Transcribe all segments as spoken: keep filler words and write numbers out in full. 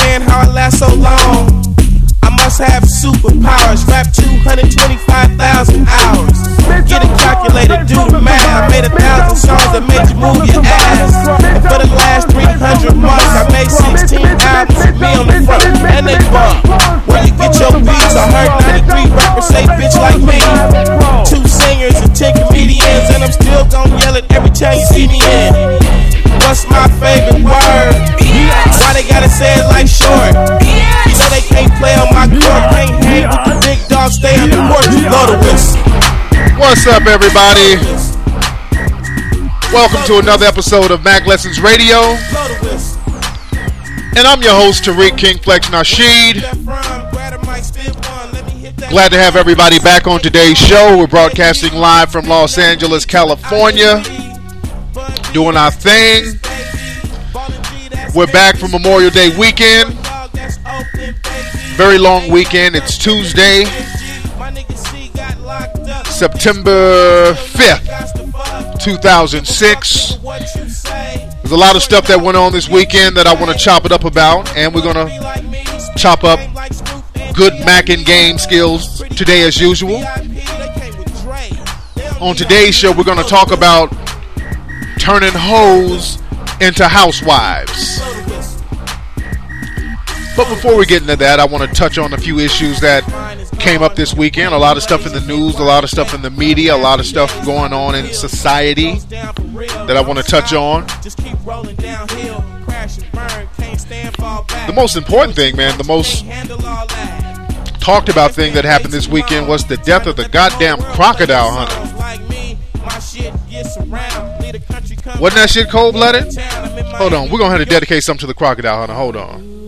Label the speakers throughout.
Speaker 1: understand how I last so long. I must have superpowers. Rap two hundred twenty-five thousand hours. Get a calculator, do the math. I made a thousand songs that made you move your ass. And for the last three hundred months, I made sixteen albums with me on the front, and they bump. Where you get your beats? I heard ninety-three rappers say bitch like me. Two singers and ten comedians, and I'm still gon' yell it every time you see me in. What's my favorite word? Why they gotta say it like short? You know they can't play on my court, can't hang with the big dog, stay on the court, you blow the whistle.
Speaker 2: What's up, everybody? Welcome to another episode of Mac Lessons Radio. And I'm your host, Tariq King Flex Nasheed. Glad to have everybody back on today's show. We're broadcasting live from Los Angeles, California. Doing our thing. We're back from Memorial Day weekend. Very long weekend. It's Tuesday, September fifth, two thousand six. There's a lot of stuff that went on this weekend that I want to chop it up about, and we're going to chop up good Mackin game skills today as usual. On today's show, we're going to talk about turning hoes into housewives. But before we get into that, I want to touch on a few issues that came up this weekend. A lot of stuff in the news, a lot of stuff in the media, a lot of stuff going on in society that I want to touch on. The most important thing, man, the most talked about thing that happened this weekend was the death of the goddamn crocodile hunter. Wasn't that shit cold-blooded? Hold on, we're going to have to dedicate something to the crocodile hunter. Hold on.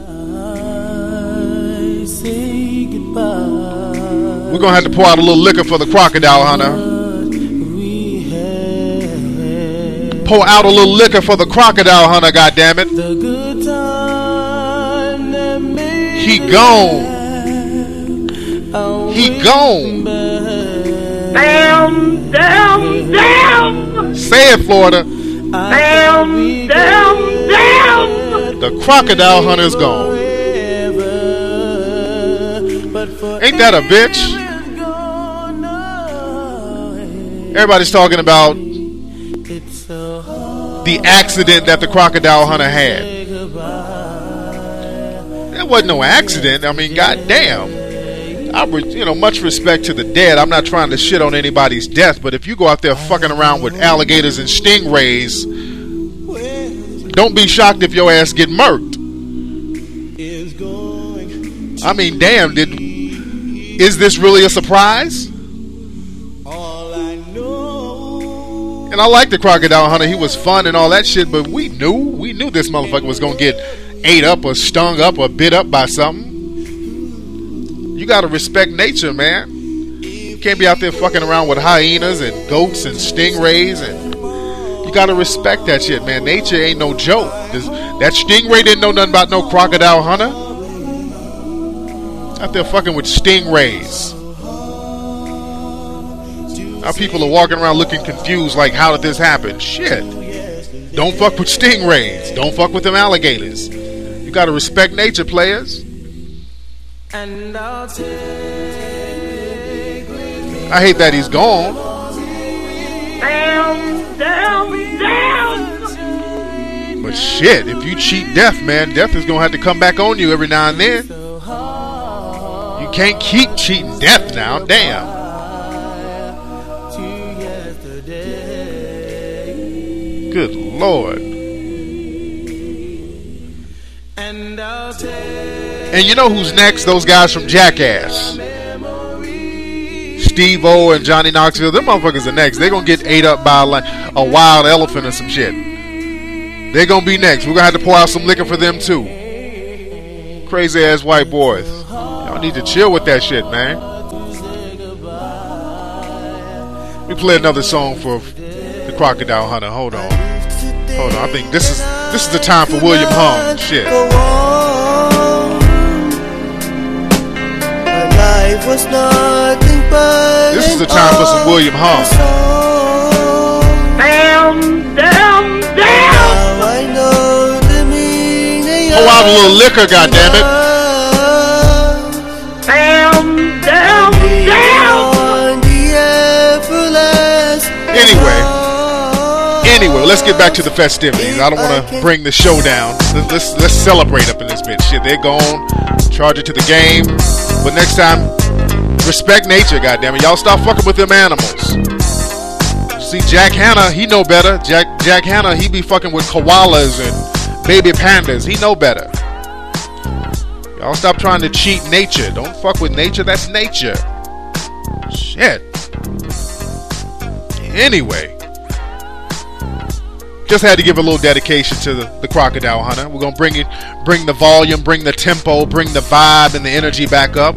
Speaker 2: We're going to have to pour out a little liquor for the crocodile hunter. Pour out a little liquor for the crocodile hunter, goddammit. He gone. He gone.
Speaker 3: Down, down, down.
Speaker 2: Say it, Florida.
Speaker 3: Down, down, down.
Speaker 2: The crocodile hunter's gone. Ain't that a bitch? Everybody's talking about the accident that the crocodile hunter had. That wasn't no accident. I mean, goddamn. I, you know, much respect to the dead. I'm not trying to shit on anybody's death, but if you go out there fucking around with alligators and stingrays, don't be shocked if your ass get murked. I mean, damn, did is this really a surprise? And I like the crocodile hunter. He was fun and all that shit, but we knew, we knew this motherfucker was gonna get ate up or stung up or bit up by something. You gotta respect nature, man. You can't be out there fucking around with hyenas and goats and stingrays, and you gotta respect that shit, man. Nature ain't no joke. This, that stingray didn't know nothing about no crocodile hunter. Out there fucking with stingrays. Now people are walking around looking confused like, how did this happen? Shit. Don't fuck with stingrays. Don't fuck with them alligators. You gotta respect nature, players. I hate that he's gone.
Speaker 3: Down, down, down.
Speaker 2: But shit, if you cheat death, man, death is gonna have to come back on you every now and then. You can't keep cheating death now, damn. Good Lord. And you know who's next? Those guys from Jackass. Steve-O and Johnny Knoxville. Them motherfuckers are next. They're going to get ate up by like a wild elephant or some shit. They're going to be next. We're going to have to pour out some liquor for them too. Crazy ass white boys. Y'all need to chill with that shit, man. We play another song for the crocodile hunter. Hold on. Hold on. I think this is this is the time for William Hung. Shit. This is the time for some William Hung.
Speaker 3: Down, down, down.
Speaker 2: Pour out have a little liquor, goddammit.
Speaker 3: Down, down, down.
Speaker 2: Anyway, anyway, let's get back to the festivities. I don't want to bring the show down. Let's, let's let's celebrate up in this bitch. Shit, they're gone. Charge it to the game. But next time, respect nature, goddammit. Y'all stop fucking with them animals. See, Jack Hanna, he know better. Jack Jack Hanna, he be fucking with koalas and baby pandas. He know better. Y'all stop trying to cheat nature. Don't fuck with nature. That's nature. Shit. Anyway, just had to give a little dedication to the, the Crocodile Hunter. We're gonna bring it, bring the volume, bring the tempo, bring the vibe and the energy back up,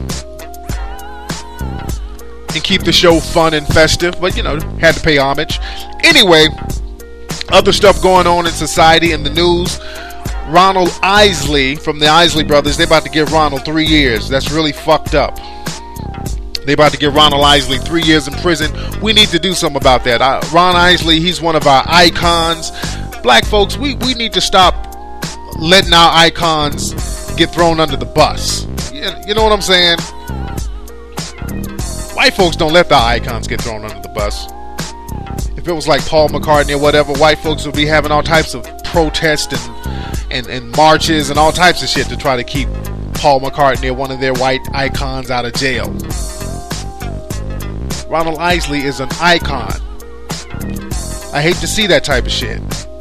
Speaker 2: and keep the show fun and festive. But you know, had to pay homage. Anyway, other stuff going on in society and the news. Ronald Isley from the Isley Brothers, they about to give Ronald three years. That's really fucked up. They about to give Ronald Isley three years in prison. We need to do something about that. Uh, Ron Isley, he's one of our icons. Black folks, we, we need to stop letting our icons get thrown under the bus. You, you know what I'm saying? White folks don't let their icons get thrown under the bus. If it was like Paul McCartney or whatever, white folks would be having all types of protests and, and, and marches and all types of shit to try to keep Paul McCartney or one of their white icons out of jail. Ronald Isley is an icon. I hate to see that type of shit.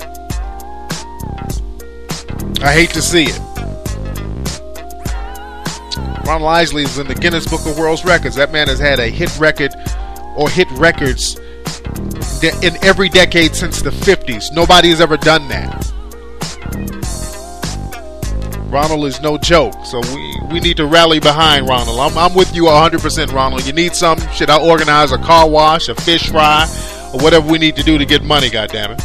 Speaker 2: I hate to see it. Ronald Isley is in the Guinness Book of World Records. That man has had a hit record or hit records in every decade since the fifties. Nobody has ever done that. Ronald is no joke, so we, we need to rally behind Ronald. I'm, I'm with you one hundred percent, Ronald. You need something? Should I organize a car wash, a fish fry, or whatever we need to do to get money, goddammit?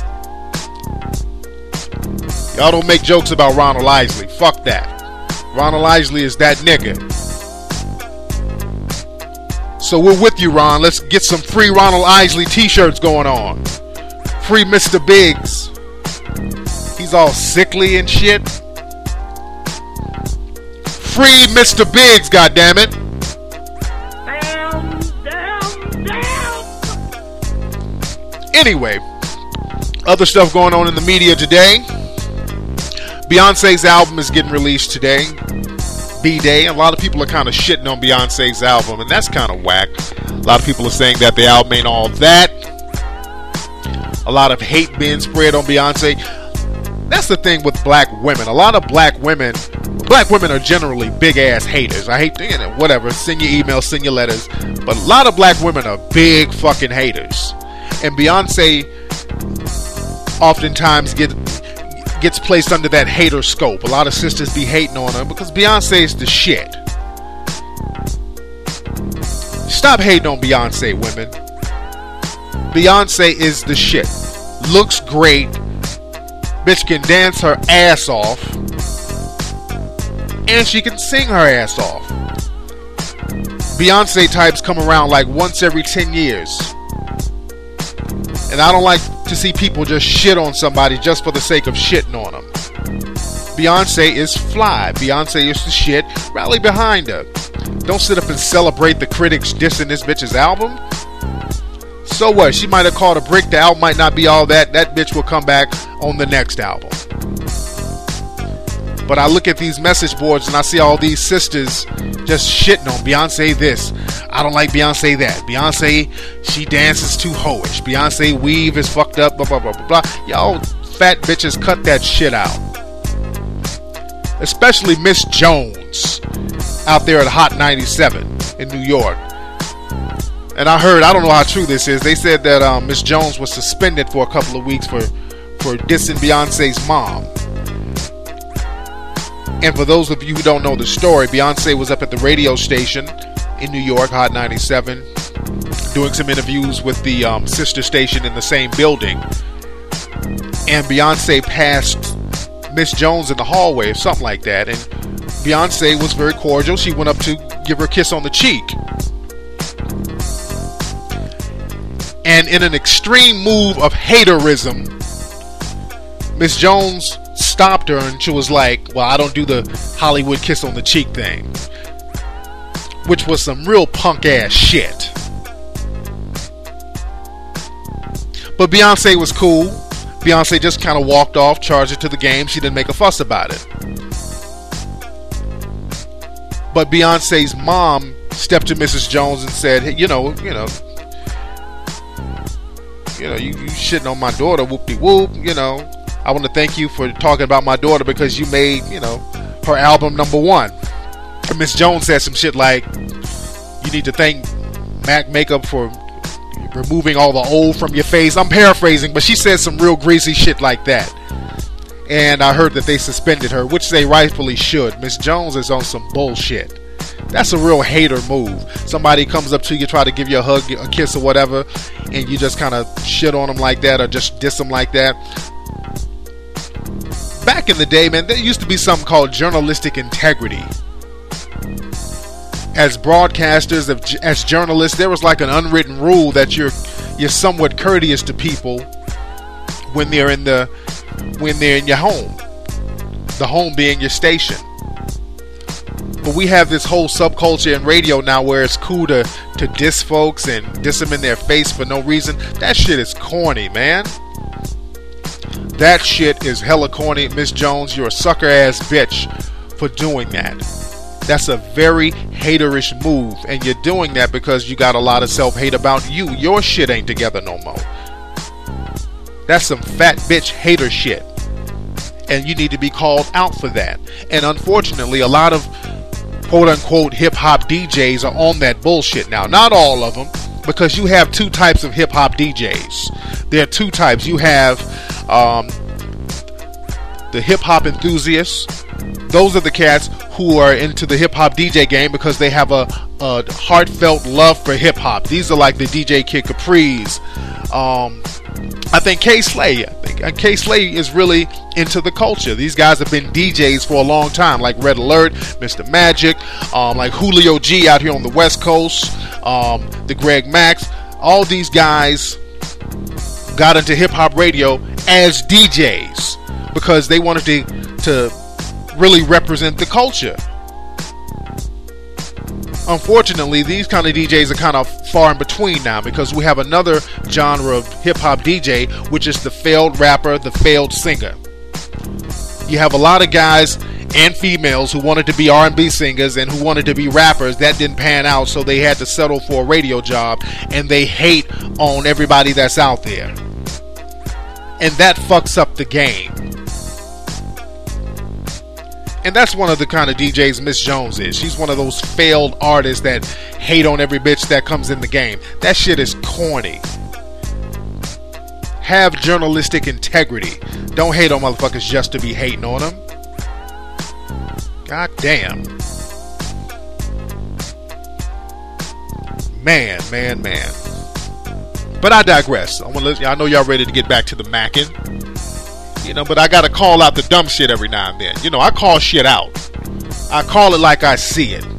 Speaker 2: Y'all don't make jokes about Ronald Isley. Fuck that. Ronald Isley is that nigga. So we're with you, Ron. Let's get some free Ronald Isley t-shirts going on. Free Mister Biggs. He's all sickly and shit. Free Mister Biggs, goddammit.
Speaker 3: Down, down, down.
Speaker 2: Anyway, other stuff going on in the media today. Beyonce's album is getting released today. B-Day. A lot of people are kind of shitting on Beyonce's album, and that's kind of whack. A lot of people are saying that the album ain't all that. A lot of hate being spread on Beyonce. That's the thing with black women. A lot of black women, black women are generally big ass haters. I hate, you know, whatever. Send your emails, send your letters. But a lot of black women are big fucking haters. And Beyonce oftentimes get, gets placed under that hater scope. A lot of sisters be hating on her because Beyonce is the shit. Stop hating on Beyonce, women. Beyonce is the shit. Looks great. Bitch can dance her ass off. And she can sing her ass off. Beyonce types come around like once every ten years. And I don't like to see people just shit on somebody just for the sake of shitting on them. Beyonce is fly. Beyonce is the shit. Rally behind her. Don't sit up and celebrate the critics dissing this bitch's album. So what? She might have caught a brick. The album might not be all that. That bitch will come back on the next album. But I look at these message boards and I see all these sisters just shitting on Beyonce this. I don't like Beyonce that. Beyonce, she dances too hoish. Beyonce weave is fucked up. Blah, blah, blah, blah, blah. Y'all fat bitches cut that shit out. Especially Miss Jones out there at Hot ninety-seven in New York. And I heard, I don't know how true this is, they said that um, Miss Jones was suspended for a couple of weeks for, for dissing Beyonce's mom. And for those of you who don't know the story, Beyonce was up at the radio station in New York, Hot ninety-seven, doing some interviews with the um, sister station in the same building. And Beyonce passed Miss Jones in the hallway or something like that. And Beyonce was very cordial. She went up to give her a kiss on the cheek. And in an extreme move of haterism, Miss Jones stopped her, and she was like, well, I don't do the Hollywood kiss on the cheek thing, which was some real punk ass shit. But Beyonce was cool. Beyonce just kind of walked off, charged it to the game. She didn't make a fuss about it. But Beyonce's mom stepped to Missus Jones and said, hey, you know, you know, you know, you, you shitting on my daughter, whoop-de-whoop, you know. I want to thank you for talking about my daughter because you made, you know, her album number one. And Miss Jones said some shit like, you need to thank Mac Makeup for removing all the old from your face. I'm paraphrasing, but she said some real greasy shit like that. And I heard that they suspended her, which they rightfully should. Miss Jones is on some bullshit. That's a real hater move. Somebody comes up to you, try to give you a hug, a kiss or whatever, and you just kind of shit on them like that or just diss them like that. Back in the day, man, there used to be something called journalistic integrity. As broadcasters, as journalists, there was like an unwritten rule that you're you're somewhat courteous to people when they're in the when they're in your home. The home being your station. But we have this whole subculture in radio now where it's cool to, to diss folks and diss them in their face for no reason. That shit is corny, man. That shit is hella corny. Miss Jones, you're a sucker ass bitch for doing that. That's a very haterish move, and you're doing that because you got a lot of self-hate about you. Your shit ain't together no more. That's some fat bitch hater shit, and you need to be called out for that. And unfortunately, a lot of quote-unquote hip-hop D Js are on that bullshit now. Not all of them, because you have two types of hip-hop D Js. There are two types. You have um, the hip-hop enthusiasts. Those are the cats who are into the hip-hop D J game because they have a, a heartfelt love for hip-hop. These are like the D J Kid Capris. Um, I think K Slay. I think uh, K Slay is really into the culture. These guys have been D Js for a long time, like Red Alert, Mister Magic, um, like Julio G out here on the West Coast, um, the Greg Max. All these guys got into hip-hop radio as D Js because they wanted to to really represent the culture. Unfortunately, these kind of D Js are kind of far in between now because we have another genre of hip-hop D J, which is the failed rapper, the failed singer. You have a lot of guys and females who wanted to be R and B singers and who wanted to be rappers. That didn't pan out, so they had to settle for a radio job, and they hate on everybody that's out there. And that fucks up the game. And that's one of the kind of D Js Miss Jones is. She's one of those failed artists that hate on every bitch that comes in the game. That shit is corny. Have journalistic integrity. Don't hate on motherfuckers just to be hating on them. God damn. Man, man, man. But I digress. I want to let you, I know y'all ready to get back to the macking. You know, but I gotta call out the dumb shit every now and then. You know, I call shit out. I call it like I see it.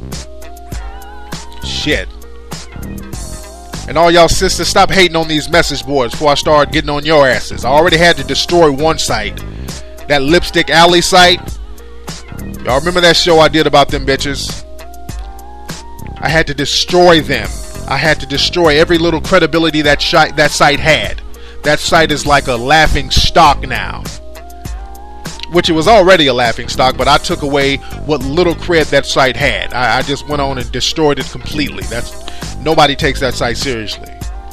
Speaker 2: Shit. And all y'all sisters, stop hating on these message boards before I start getting on your asses. I already had to destroy one site. That Lipstick Alley site. Y'all remember that show I did about them bitches? I had to destroy them. I had to destroy every little credibility that shi- that site had. That site is like a laughing stock now. Which it was already a laughing stock, but I took away what little cred that site had. I, I just went on and destroyed it completely. That's nobody takes that site seriously.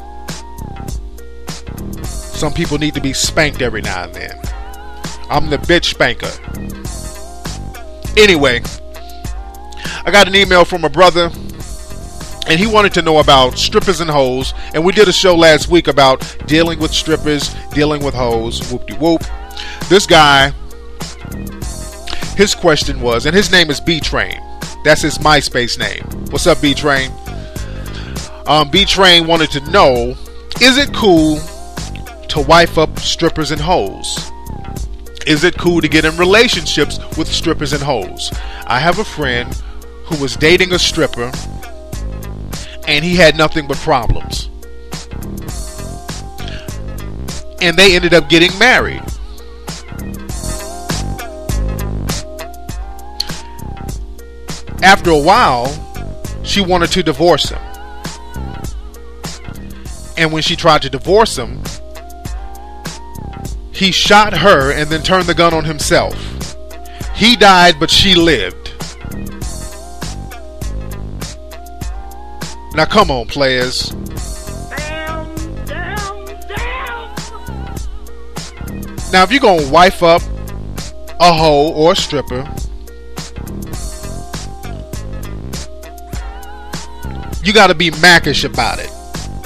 Speaker 2: Some people need to be spanked every now and then. I'm the bitch spanker. Anyway, I got an email from a brother, and he wanted to know about strippers and hoes. And we did a show last week about dealing with strippers, dealing with hoes, whoop-de-whoop. This guy, his question was, and his name is B-Train. That's his MySpace name. What's up, B-Train? Um, B-Train wanted to know, is it cool to wife up strippers and hoes? Is it cool to get in relationships with strippers and hoes? I have a friend who was dating a stripper, and he had nothing but problems. And they ended up getting married. After a while, she wanted to divorce him. And when she tried to divorce him, he shot her and then turned the gun on himself. He died, but she lived. Now come on, players.
Speaker 3: Down, down, down.
Speaker 2: Now if you're gonna wife up a hoe or a stripper, you gotta be mackish about it.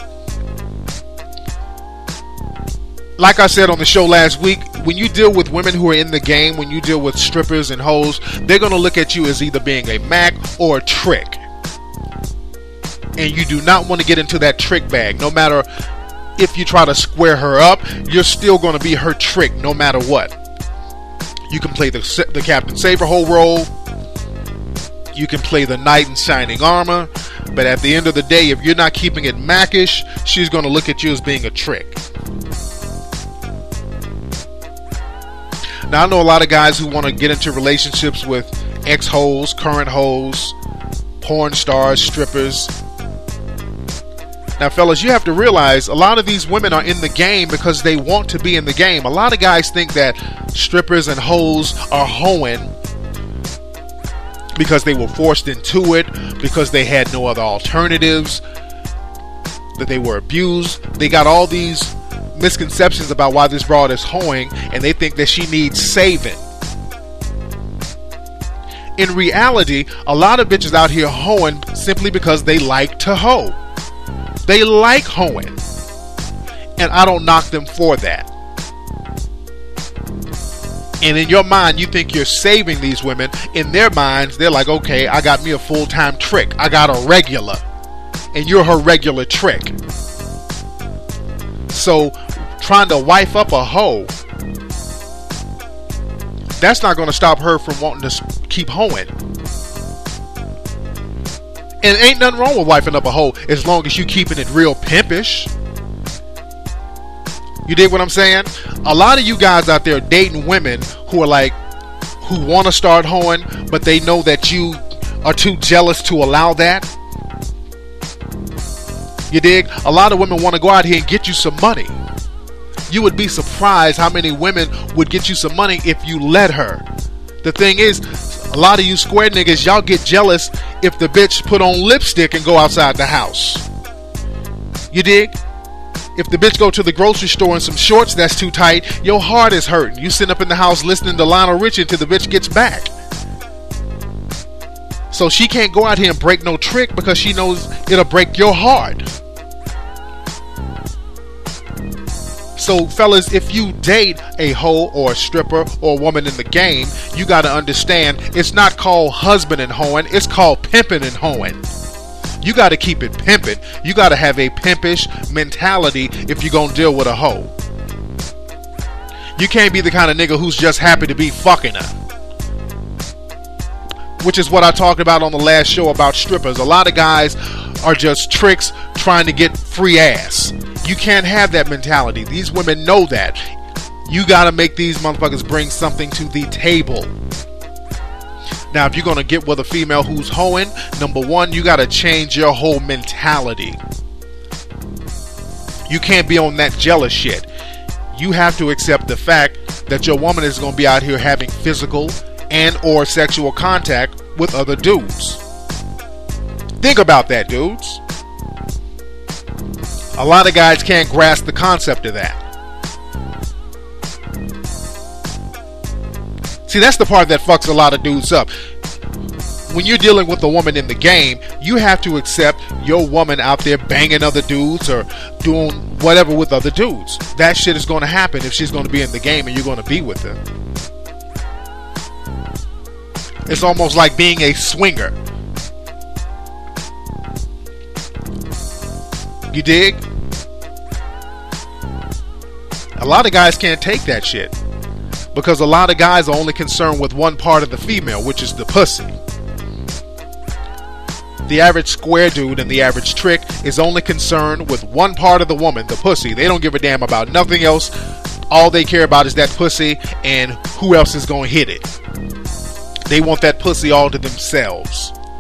Speaker 2: Like I said on the show last week, when you deal with women who are in the game, when you deal with strippers and hoes, they're going to look at you as either being a mac or a trick. And you do not want to get into that trick bag. No matter if you try to square her up, you're still going to be her trick no matter what. You can play the, the Captain Saberhole role. You can play the knight in shining armor. But at the end of the day, if you're not keeping it mackish, she's going to look at you as being a trick. Now, I know a lot of guys who want to get into relationships with ex-hoes, current hoes, porn stars, strippers. Now, fellas, you have to realize a lot of these women are in the game because they want to be in the game. A lot of guys think that strippers and hoes are hoeing because they were forced into it, because they had no other alternatives, that they were abused. They got all these misconceptions about why this broad is hoeing, and they think that she needs saving. In reality, a lot of bitches out here hoeing simply because they like to hoe. They like hoeing, and I don't knock them for that. And in your mind, you think you're saving these women. In their minds, they're like, okay, I got me a full-time trick. I got a regular, and you're her regular trick. So trying to wife up a hoe, that's not going to stop her from wanting to keep hoeing. And ain't nothing wrong with wifing up a hoe as long as you keeping it real pimpish. You dig what I'm saying? A lot of you guys out there dating women who are like, who want to start hoeing, but they know that you are too jealous to allow that. You dig? A lot of women want to go out here and get you some money. You would be surprised how many women would get you some money if you let her. The thing is, a lot of you square niggas, y'all get jealous if the bitch put on lipstick and go outside the house. You dig? If the bitch go to the grocery store in some shorts that's too tight, your heart is hurting. You sit up in the house listening to Lionel Richie until the bitch gets back. So she can't go out here and break no trick because she knows it'll break your heart. So fellas, if you date a hoe or a stripper or a woman in the game, you got to understand it's not called husband and hoeing, it's called pimping and hoeing. You got to keep it pimping. You got to have a pimpish mentality if you're going to deal with a hoe. You can't be the kind of nigga who's just happy to be fucking her. Which is what I talked about on the last show about strippers. A lot of guys are just tricks trying to get free ass. You can't have that mentality. These women know that. You got to make these motherfuckers bring something to the table. Now, if you're going to get with a female who's hoeing, number one, you got to change your whole mentality. You can't be on that jealous shit. You have to accept the fact that your woman is going to be out here having physical and or sexual contact with other dudes. Think about that, dudes. A lot of guys can't grasp the concept of that. See, that's the part that fucks a lot of dudes up. When you're dealing with a woman in the game, you have to accept your woman out there banging other dudes or doing whatever with other dudes. That shit is going to happen if she's going to be in the game and you're going to be with her. It's almost like being a swinger. You dig? A lot of guys can't take that shit because a lot of guys are only concerned with one part of the female, which is the pussy. The average square dude and the average trick is only concerned with one part of the woman, the pussy. They don't give a damn about nothing else. All they care about is that pussy and who else is going to hit it. They want that pussy all to themselves.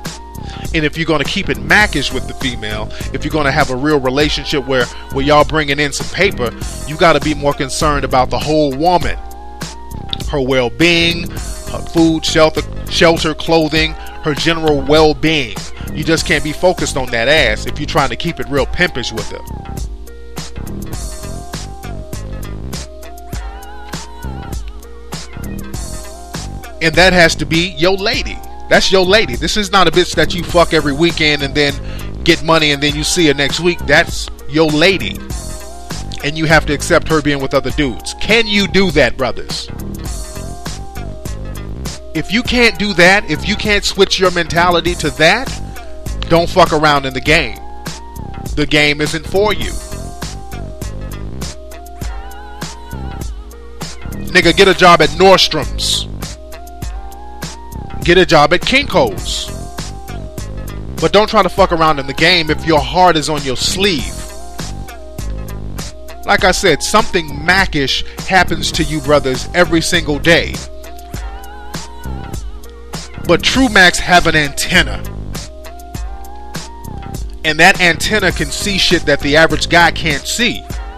Speaker 2: And if you're going to keep it mackish with the female, if you're going to have a real relationship where, where y'all bringing in some paper, you got to be more concerned about the whole woman. Her well-being, her food, shelter, shelter, clothing, her general well-being. You just can't be focused on that ass if you're trying to keep it real pimpish with her. And that has to be your lady. That's your lady. This is not a bitch that you fuck every weekend and then get money and then you see her next week. That's your lady. And you have to accept her being with other dudes. Can you do that, brothers? If you can't do that, if you can't switch your mentality to that, don't fuck around in the game. The game isn't for you. Nigga, get a job at Nordstrom's. Get a job at Kinko's. But don't try to fuck around in the game if your heart is on your sleeve. Like I said, something mackish happens to you brothers every single day. But true Macs have an antenna. And that antenna can see shit that the average guy can't see.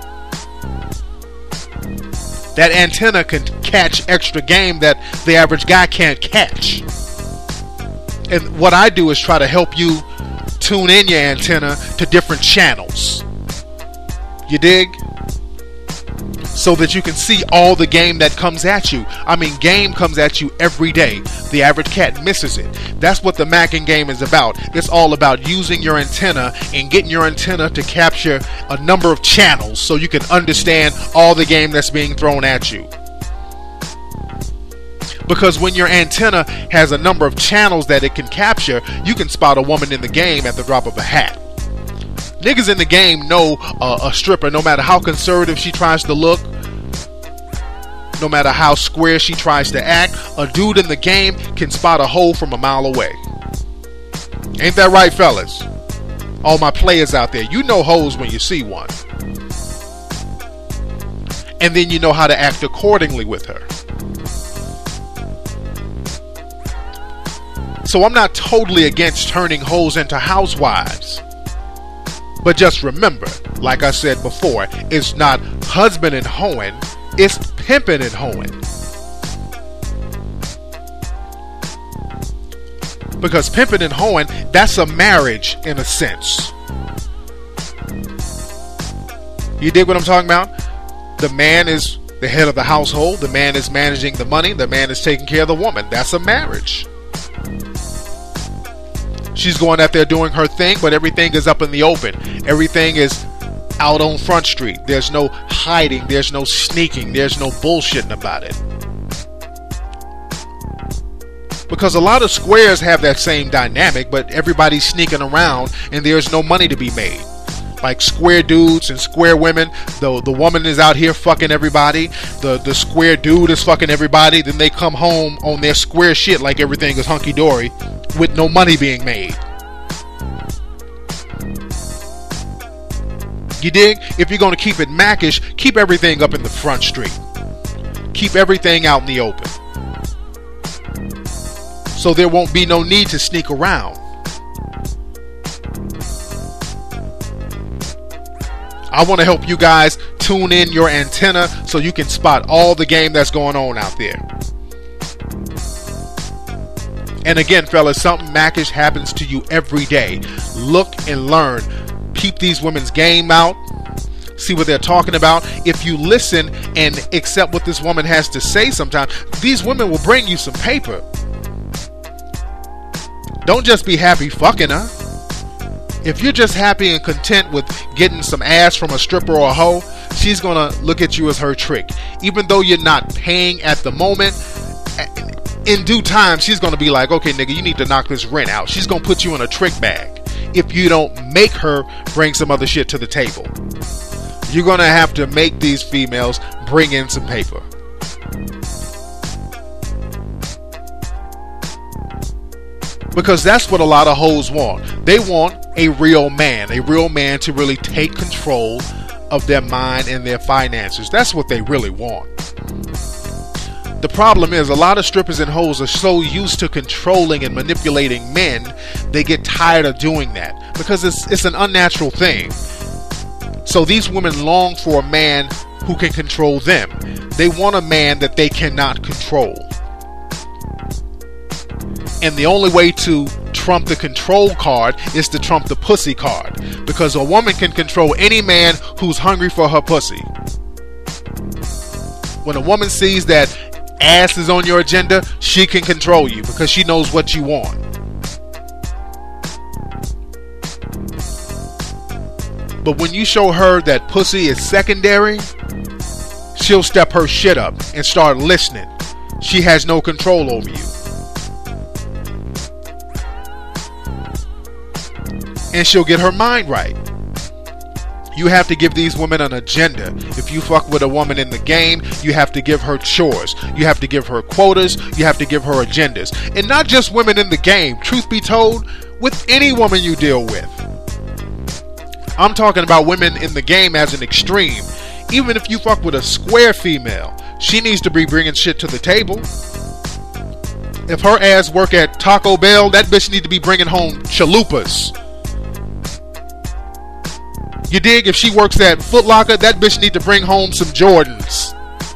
Speaker 2: That antenna can catch extra game that the average guy can't catch. And what I do is try to help you tune in your antenna to different channels. You dig? So that you can see all the game that comes at you. I mean, game comes at you every day. The average cat misses it. That's what the Mackin game is about. It's all about using your antenna and getting your antenna to capture a number of channels so you can understand all the game that's being thrown at you. Because when your antenna has a number of channels that it can capture, you can spot a woman in the game at the drop of a hat. Niggas in the game know uh, a stripper, no matter how conservative she tries to look, no matter how square she tries to act, a dude in the game can spot a hoe from a mile away. Ain't that right, fellas? All my players out there, you know hoes when you see one. And then you know how to act accordingly with her. So I'm not totally against turning hoes into housewives. But just remember, like I said before, it's not husband and hoeing, it's pimping and hoeing. Because pimping and hoeing, that's a marriage in a sense. You dig what I'm talking about? The man is the head of the household, the man is managing the money, the man is taking care of the woman. That's a marriage. She's going out there doing her thing, but everything is up in the open. Everything is out on Front Street. There's no hiding. There's no sneaking. There's no bullshitting about it. Because a lot of squares have that same dynamic, but everybody's sneaking around and there's no money to be made. Like square dudes and square women, the, the woman is out here fucking everybody. The, the square dude is fucking everybody. Then they come home on their square shit like everything is hunky-dory with no money being made. You dig? If you're going to keep it mackish, keep everything up in the Front Street. Keep everything out in the open. So there won't be no need to sneak around. I want to help you guys tune in your antenna so you can spot all the game that's going on out there. And again, fellas, something mackish happens to you every day. Look and learn. Peep these women's game out. See what they're talking about. If you listen and accept what this woman has to say sometimes, these women will bring you some paper. Don't just be happy fucking her. If you're just happy and content with getting some ass from a stripper or a hoe, she's gonna look at you as her trick. Even though you're not paying at the moment, in due time, she's gonna be like, okay, nigga, you need to knock this rent out. She's gonna put you in a trick bag if you don't make her bring some other shit to the table. You're gonna have to make these females bring in some paper. Because that's what a lot of hoes want. They want a real man. A real man to really take control of their mind and their finances. That's what they really want. The problem is a lot of strippers and hoes are so used to controlling and manipulating men, they get tired of doing that because it's it's an unnatural thing. So these women long for a man who can control them. They want a man that they cannot control. And the only way to trump the control card is to trump the pussy card, because a woman can control any man who's hungry for her pussy. When a woman sees that ass is on your agenda, she can control you because she knows what you want. But when you show her that pussy is secondary, she'll step her shit up and start listening. She has no control over you. And she'll get her mind right. You have to give these women an agenda. If you fuck with a woman in the game, you have to give her chores. You have to give her quotas. You have to give her agendas. And not just women in the game. Truth be told, with any woman you deal with. I'm talking about women in the game as an extreme. Even if you fuck with a square female, she needs to be bringing shit to the table. If her ass work at Taco Bell, that bitch need to be bringing home chalupas. You dig? If she works at Foot Locker, that bitch need to bring home some Jordans.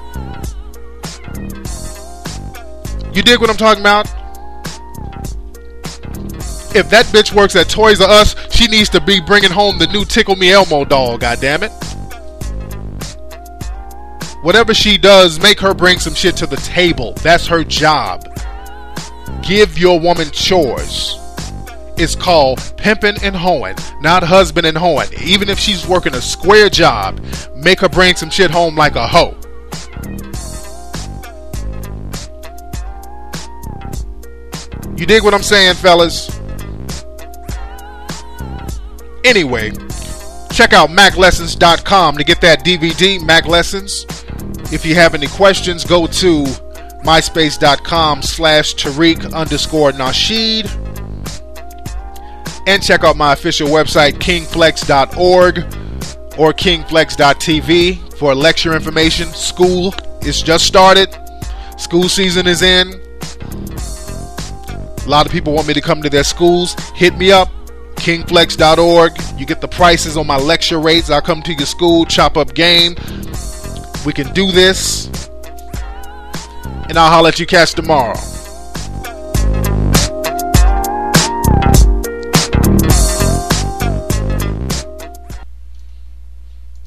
Speaker 2: You dig what I'm talking about? If that bitch works at Toys R Us, she needs to be bringing home the new Tickle Me Elmo doll, goddammit. Whatever she does, make her bring some shit to the table. That's her job. Give your woman chores. It's called pimping and hoeing, not husband and hoeing. Even if she's working a square job, make her bring some shit home like a hoe. You dig what I'm saying, fellas? Anyway, check out mac lessons dot com to get that D V D, Mac Lessons. If you have any questions, go to myspace.com slash Tariq underscore Nasheed. And check out my official website, king flex dot org or king flex dot t v for lecture information. School is just started. School season is in. A lot of people want me to come to their schools. Hit me up, king flex dot org. You get the prices on my lecture rates. I'll come to your school, chop up game. We can do this. And I'll holler at you cats tomorrow.